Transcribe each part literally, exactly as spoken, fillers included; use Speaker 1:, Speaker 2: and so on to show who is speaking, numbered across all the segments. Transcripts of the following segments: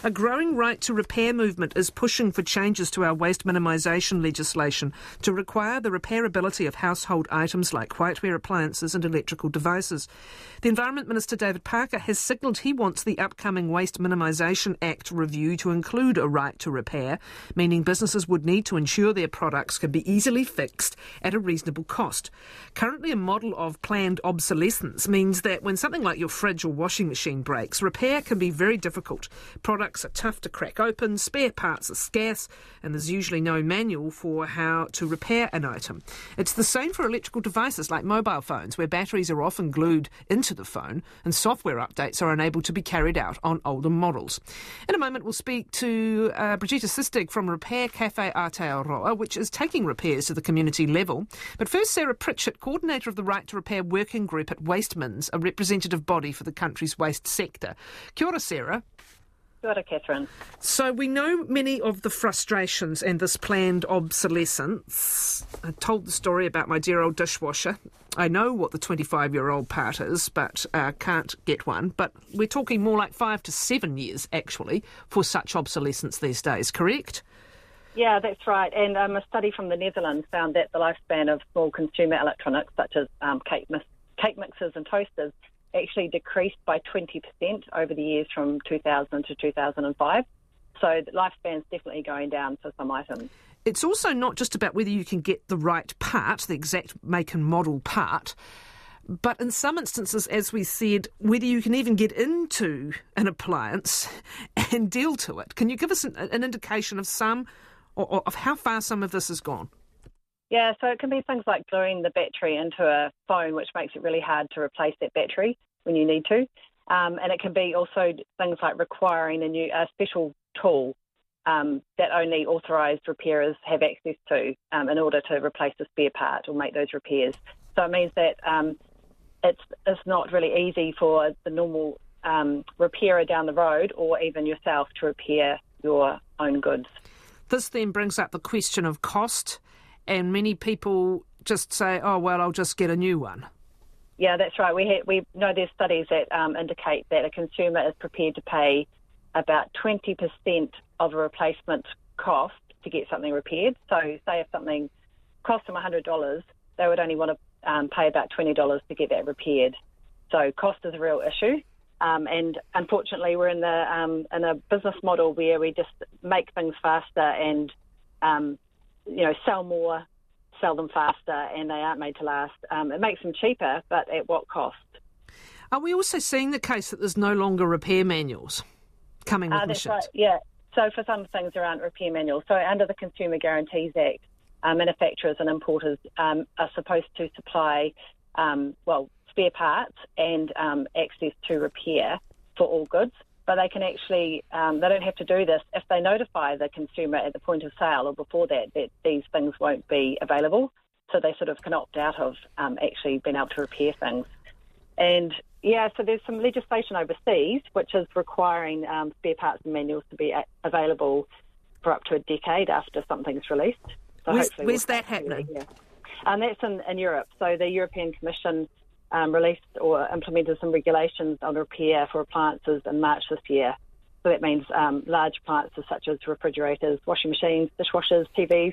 Speaker 1: A growing right to repair movement is pushing for changes to our waste minimisation legislation to require the repairability of household items like whiteware, appliances and electrical devices. The Environment Minister David Parker has signalled he wants the upcoming Waste Minimisation Act review to include a right to repair, meaning businesses would need to ensure their products can be easily fixed at a reasonable cost. Currently, a model of planned obsolescence means that when something like your fridge or washing machine breaks, repair can be very difficult. Products are tough to crack open, spare parts are scarce, and there's usually no manual for how to repair an item. It's the same for electrical devices like mobile phones, where batteries are often glued into the phone and software updates are unable to be carried out on older models. In a moment, we'll speak to uh, Brigitte Sistig from Repair Cafe Aotearoa, which is taking repairs to the community level. But first, Sarah Pritchett, coordinator of the Right to Repair Working Group at Wastemins, a representative body for the country's waste sector. Kia ora, Sarah.
Speaker 2: Kia ora, Catherine.
Speaker 1: So we know many of the frustrations and this planned obsolescence. I told the story about my dear old dishwasher. I know what the twenty-five-year-old part is, but uh, can't get one. But we're talking more like five to seven years, actually, for such obsolescence these days, correct?
Speaker 2: Yeah, that's right. And um, a study from the Netherlands found that the lifespan of small consumer electronics, such as um, cake, mis- cake mixers and toasters, actually decreased by twenty percent over the years from two thousand to two thousand five. So the lifespan's definitely going down for some items.
Speaker 1: It's also not just about whether you can get the right part, the exact make and model part, but in some instances, as we said, whether you can even get into an appliance and deal to it. Can you give us an, an indication of some, or, or of how far some of this has gone?
Speaker 2: Yeah, so it can be things like gluing the battery into a phone, which makes it really hard to replace that battery when you need to. Um, and it can be also things like requiring a new a special tool um, that only authorised repairers have access to um, in order to replace the spare part or make those repairs. So it means that um, it's, it's not really easy for the normal um, repairer down the road or even yourself to repair your own goods.
Speaker 1: This then brings up the question of cost, and many people just say, oh, well, I'll just get a new one.
Speaker 2: Yeah, that's right. We ha- we know there's studies that um, indicate that a consumer is prepared to pay about twenty percent of a replacement cost to get something repaired. So say if something cost them one hundred dollars, they would only want to um, pay about twenty dollars to get that repaired. So cost is a real issue. Um, and unfortunately, we're in the um, in a business model where we just make things faster and, um, you know, sell more, sell them faster, and they aren't made to last. Um, it makes them cheaper, but at what cost?
Speaker 1: Are we also seeing the case that there's no longer repair manuals coming with
Speaker 2: uh, that's
Speaker 1: machines?
Speaker 2: Right, yeah. So for some things, there aren't repair manuals. So under the Consumer Guarantees Act, uh, manufacturers and importers um, are supposed to supply, um, well, spare parts and um, access to repair for all goods. But they can actually, um, they don't have to do this if they notify the consumer at the point of sale or before that that these things won't be available. So they sort of can opt out of um, actually being able to repair things. And yeah, so there's some legislation overseas which is requiring um, spare parts and manuals to be a- available for up to a decade after something's released. So
Speaker 1: where's
Speaker 2: hopefully
Speaker 1: where's
Speaker 2: we'll
Speaker 1: that happening?
Speaker 2: Yeah. And that's in, in Europe. So the European Commission Um, released or implemented some regulations on repair for appliances in March this year. So that means um, large appliances such as refrigerators, washing machines, dishwashers, T Vs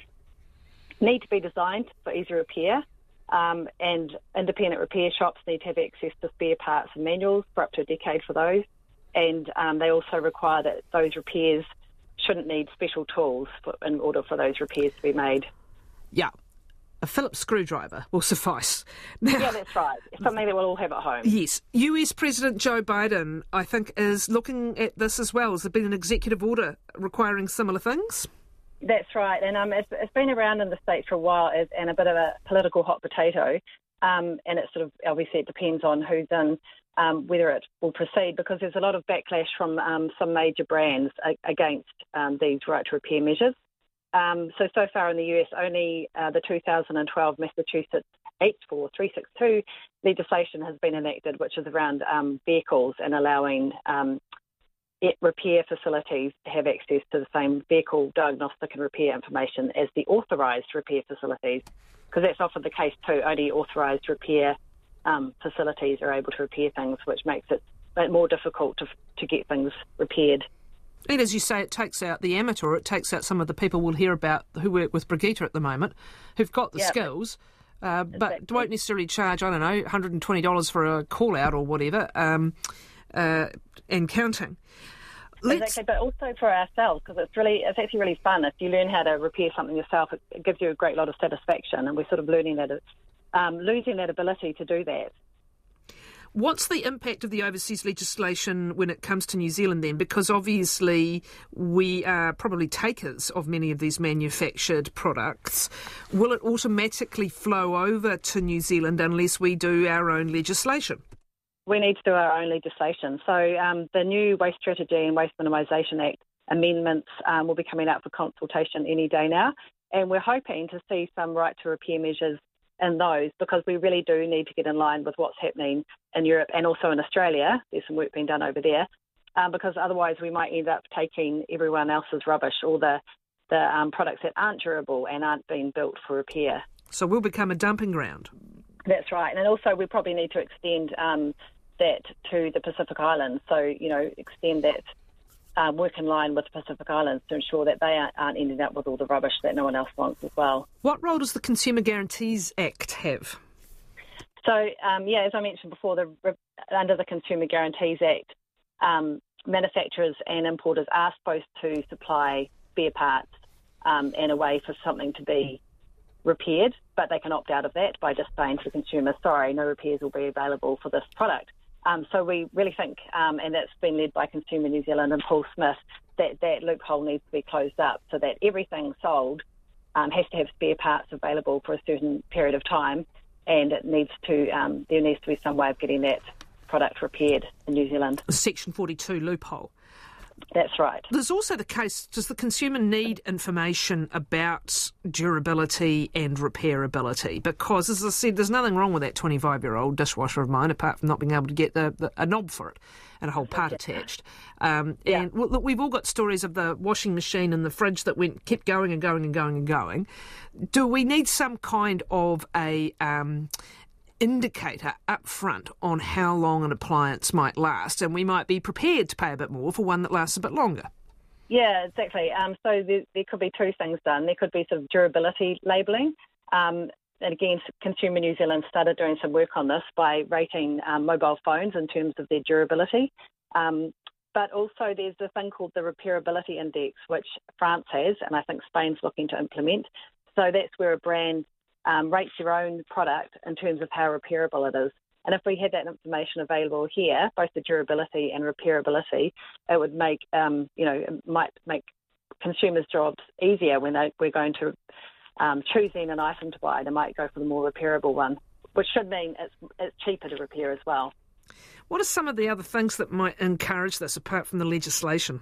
Speaker 2: need to be designed for easy repair, um, and independent repair shops need to have access to spare parts and manuals for up to a decade for those. And um, they also require that those repairs shouldn't need special tools for, in order for those repairs to be made.
Speaker 1: Yeah. A Phillips screwdriver will suffice. Now,
Speaker 2: yeah, that's right. It's something that we'll all have at home.
Speaker 1: Yes. U S President Joe Biden, I think, is looking at this as well. Has there been an executive order requiring similar things?
Speaker 2: That's right. And um, it's, it's been around in the States for a while as, and a bit of a political hot potato. Um, and it sort of, obviously, it depends on who's in, um, whether it will proceed, because there's a lot of backlash from um, some major brands a- against um, these right to repair measures. Um, so, so far in the U S, only uh, the two thousand twelve Massachusetts H four three sixty-two legislation has been enacted, which is around um, vehicles and allowing um, it repair facilities to have access to the same vehicle diagnostic and repair information as the authorised repair facilities, because that's often the case too. Only authorised repair um, facilities are able to repair things, which makes it more difficult to, to get things repaired.
Speaker 1: And as you say, it takes out the amateur, it takes out some of the people we'll hear about who work with Brigitte at the moment, who've got the yep. skills, uh, but exactly. won't necessarily charge, I don't know, one hundred twenty dollars for a call-out or whatever, um, uh, and counting. Let's...
Speaker 2: Exactly, but also for ourselves, because it's really, it's actually really fun. If you learn how to repair something yourself, it, it gives you a great lot of satisfaction, and we're sort of learning that, it's, um, losing that ability to do that.
Speaker 1: What's the impact of the overseas legislation when it comes to New Zealand then? Because obviously we are probably takers of many of these manufactured products. Will it automatically flow over to New Zealand unless we do our own legislation?
Speaker 2: We need to do our own legislation. So um, the new Waste Strategy and Waste Minimisation Act amendments um, will be coming out for consultation any day now, and we're hoping to see some right to repair measures in those, because we really do need to get in line with what's happening in Europe and also in Australia. There's some work being done over there, um, because otherwise we might end up taking everyone else's rubbish, or the, the um, products that aren't durable and aren't being built for repair.
Speaker 1: So we'll become a dumping ground.
Speaker 2: That's right. And also we probably need to extend um, that to the Pacific Islands. So, you know, extend that, um, work in line with the Pacific Islands to ensure that they aren't, aren't ending up with all the rubbish that no one else wants as well.
Speaker 1: What role does the Consumer Guarantees Act have?
Speaker 2: So, um, yeah, as I mentioned before, the, under the Consumer Guarantees Act, um, manufacturers and importers are supposed to supply spare parts um, and a way for something to be repaired, but they can opt out of that by just saying to the consumer, sorry, no repairs will be available for this product. Um, so we really think, um, and that's been led by Consumer New Zealand and Paul Smith, that that loophole needs to be closed up so that everything sold um, has to have spare parts available for a certain period of time, and it needs to um, there needs to be some way of getting that product repaired in New Zealand.
Speaker 1: Section forty-two loophole.
Speaker 2: That's right.
Speaker 1: There's also the case, does the consumer need information about durability and repairability? Because, as I said, there's nothing wrong with that twenty-five-year-old dishwasher of mine, apart from not being able to get the, the, a knob for it and a whole part attached. Um,
Speaker 2: yeah.
Speaker 1: And well, look, we've all got stories of the washing machine and the fridge that went kept going and going and going and going. Do we need some kind of a... Um, indicator up front on how long an appliance might last, and we might be prepared to pay a bit more for one that lasts a bit longer?
Speaker 2: Yeah, exactly. Um, so there, there could be two things done. There could be sort of durability labelling. Um, and again, Consumer New Zealand started doing some work on this by rating um, mobile phones in terms of their durability. Um, but also there's a thing called the Repairability Index, which France has, and I think Spain's looking to implement. So that's where a brand Um, rates your own product in terms of how repairable it is. And if we had that information available here, both the durability and repairability, it would make, um, you know, it might make consumers' jobs easier when they, we're going to um, choosing an item to buy. They might go for the more repairable one, which should mean it's, it's cheaper to repair as well.
Speaker 1: What are some of the other things that might encourage this, apart from the legislation?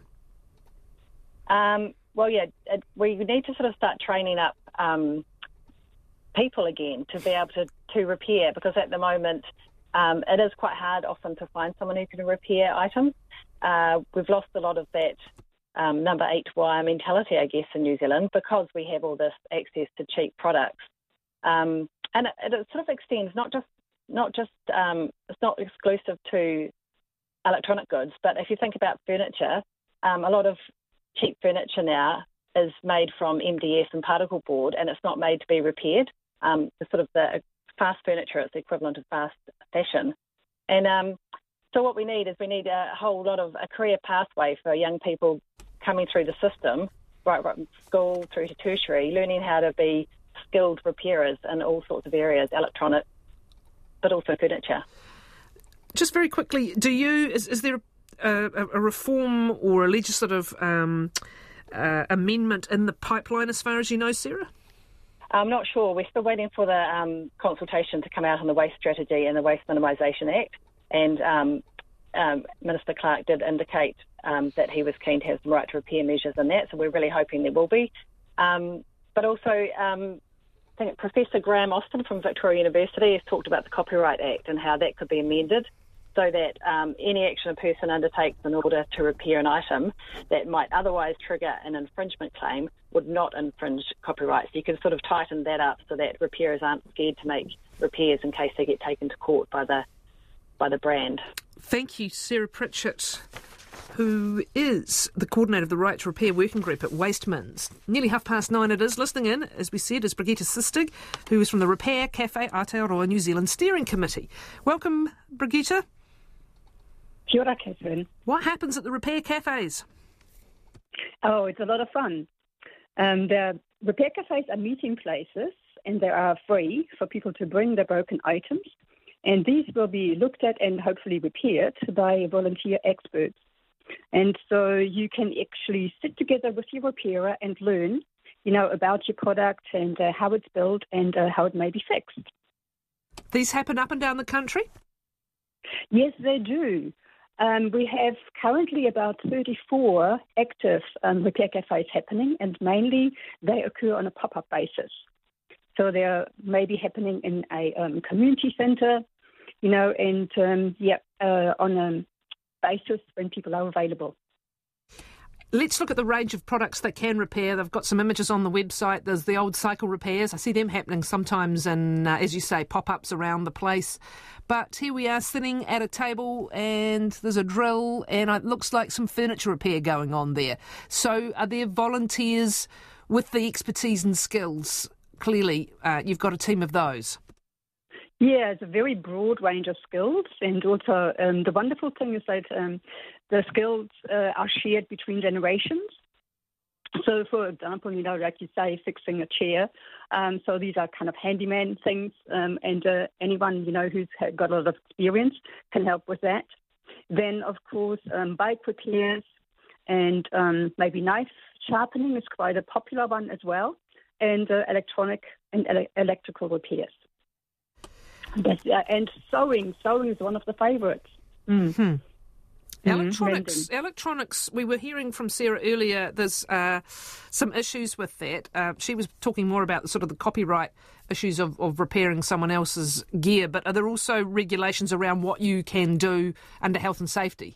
Speaker 2: Um, well, yeah, it, we need to sort of start training up um, people again to be able to, to repair, because at the moment um, it is quite hard often to find someone who can repair items. Uh, we've lost a lot of that um, number eight wire mentality, I guess, in New Zealand, because we have all this access to cheap products. Um, and it, it sort of extends not just, not just um, it's not exclusive to electronic goods, but if you think about furniture, um, a lot of cheap furniture now is made from M D S and particle board, and it's not made to be repaired. Um, the sort of the fast furniture is the equivalent of fast fashion. And um, so what we need is we need a whole lot of a career pathway for young people coming through the system, right, right from school through to tertiary, learning how to be skilled repairers in all sorts of areas, electronic, but also furniture.
Speaker 1: Just very quickly, do you, is, is there a, a reform or a legislative um, uh, amendment in the pipeline as far as you know, Sarah?
Speaker 2: I'm not sure. We're still waiting for the um, consultation to come out on the Waste Strategy and the Waste Minimisation Act. And um, um, Minister Clark did indicate um, that he was keen to have some right to repair measures in that, so we're really hoping there will be. Um, but also, um, I think Professor Graham Austin from Victoria University has talked about the Copyright Act and how that could be amended so that um, any action a person undertakes in order to repair an item that might otherwise trigger an infringement claim would not infringe copyright. So you can sort of tighten that up so that repairers aren't scared to make repairs in case they get taken to court by the by the brand.
Speaker 1: Thank you, Sarah Pritchett, who is the coordinator of the Right to Repair Working Group at Wastemans. Nearly half past nine it is. Listening in, as we said, is Brigitte Sistig, who is from the Repair Cafe Aotearoa New Zealand Steering Committee. Welcome, Brigitte.
Speaker 3: Kia ora, Catherine.
Speaker 1: What happens at the repair cafes?
Speaker 3: Oh, it's a lot of fun. Um, the repair cafes are meeting places, and they are free for people to bring their broken items. And these will be looked at and hopefully repaired by volunteer experts. And so you can actually sit together with your repairer and learn, you know, about your product and uh, how it's built and uh, how it may be fixed.
Speaker 1: These happen up and down the country?
Speaker 3: Yes, they do. Um, we have currently about thirty-four active um, repair cafes happening, and mainly they occur on a pop-up basis. So they're maybe happening in a um, community centre, you know, and um, yeah, uh, on a basis when people are available.
Speaker 1: Let's look at the range of products that can repair. They've got some images on the website. There's the old cycle repairs. I see them happening sometimes in, uh, as you say, pop-ups around the place. But here we are sitting at a table and there's a drill and it looks like some furniture repair going on there. So are there volunteers with the expertise and skills? Clearly, uh, you've got a team of those.
Speaker 3: Yeah, it's a very broad range of skills, and also um, the wonderful thing is that um, the skills uh, are shared between generations. So, for example, you know, like you say, fixing a chair. Um, so these are kind of handyman things, um, and uh, anyone, you know, who's got a lot of experience can help with that. Then, of course, um, bike repairs and um, maybe knife sharpening is quite a popular one as well, and uh, electronic and ele- electrical repairs. But, uh, and sewing. Sewing is one of the favourites.
Speaker 1: Mm-hmm. Electronics, mm, electronics. We were hearing from Sarah earlier. There's uh, some issues with that. Uh, she was talking more about the, sort of the copyright issues of, of repairing someone else's gear. But are there also regulations around what you can do under health and safety?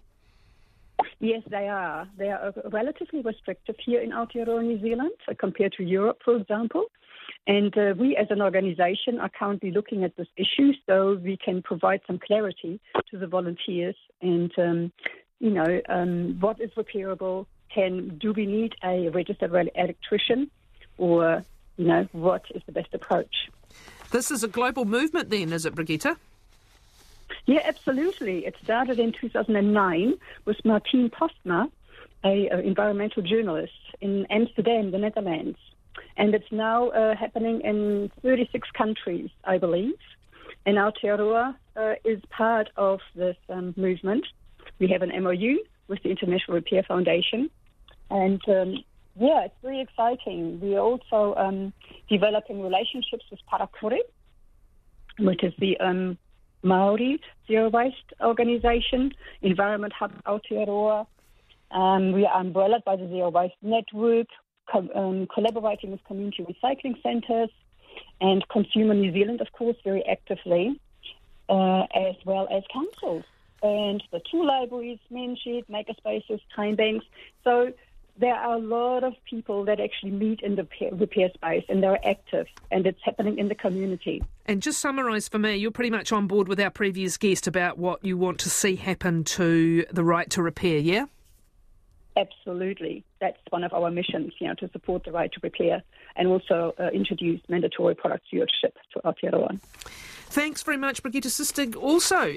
Speaker 3: Yes, they are. They are relatively restrictive here in Aotearoa, New Zealand, compared to Europe, for example. And uh, we as an organisation are currently looking at this issue so we can provide some clarity to the volunteers and, um, you know, um, what is repairable? Can do we need a registered electrician, or, you know, what is the best approach?
Speaker 1: This is a global movement then, is it, Brigitte?
Speaker 3: Yeah, absolutely. It started in two thousand nine with Martien Postma, an environmental journalist in Amsterdam, the Netherlands. And it's now uh, happening in thirty-six countries, I believe. And Aotearoa uh, is part of this um, movement. We have an M O U with the International Repair Foundation. And, um, yeah, it's very exciting. We are also um, developing relationships with Parakore, which is the um, Maori Zero Waste Organisation, Environment Hub Aotearoa. Um, we are umbrellaed by the Zero Waste Network, co- um, collaborating with community recycling centres, and Consumer New Zealand, of course, very actively, uh, as well as councils. And the two libraries, Menshed, Makerspaces, Time Banks. So there are a lot of people that actually meet in the repair space, and they're active, and it's happening in the community.
Speaker 1: And just summarise for me, you're pretty much on board with our previous guest about what you want to see happen to the right to repair, yeah?
Speaker 3: Absolutely. That's one of our missions, you know, to support the right to repair and also uh, introduce mandatory product stewardship to Aotearoa.
Speaker 1: Thanks very much, Brigitte Sistig. Also,